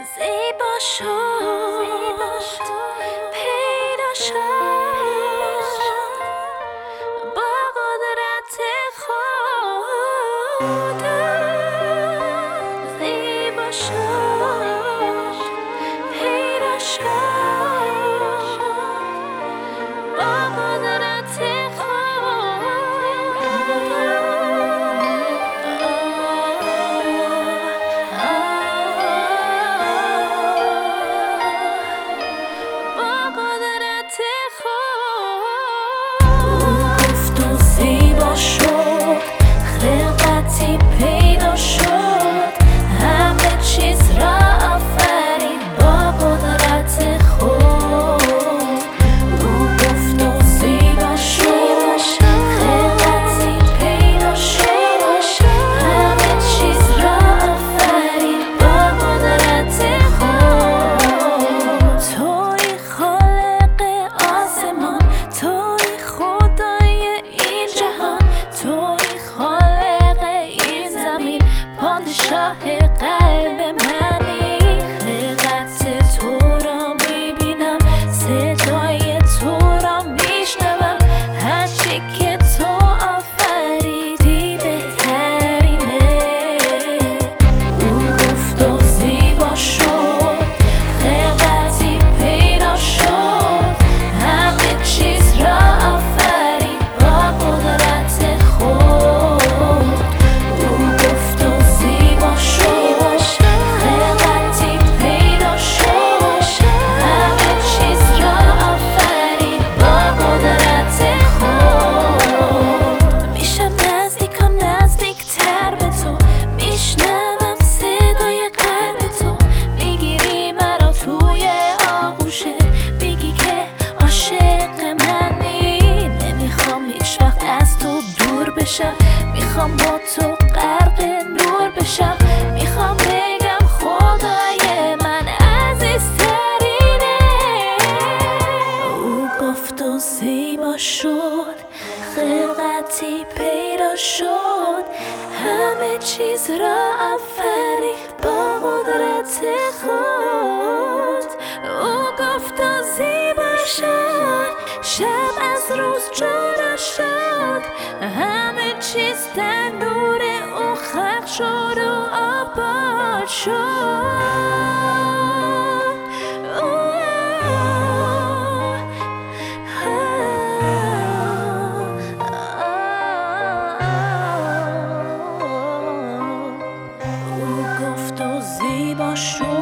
زیبا شد پیدا شد با قدرت خودت. زیبا شد پیدا شد با قدرت شاه قلب منی. خلقت تو را میبینم، صدای تو را میشنوم، هرچی که تو آفریدی بهترینه. او گفت و زیبا شد، خلقتی پیدا شد، همه چیز را آفرید با قدرت خود. او گفت و زیبا شد، خلقتی پیدا شد، همه چیز را آفرید با قدرت خود. میشم نزدیکم نزدیکتر به تو، میشنوم صدای قلب تو، میگیری مرا توی آغوشت، میگی که عاشق منی. نمیخوام هیچ وقت از تو دور بشم، میخوام با تو غرق نور بشم، میخوام بگم خدای من عزیزترینه. او گفت و زیبا شد، خلقتی پیدا شد، همه چیز را آفرید با قدرت خود. او گفت و زیبا شد، شب از روز جدا شد، همه چیز در نور او خلق شد و آباد شد. او گفت و زیبا شد.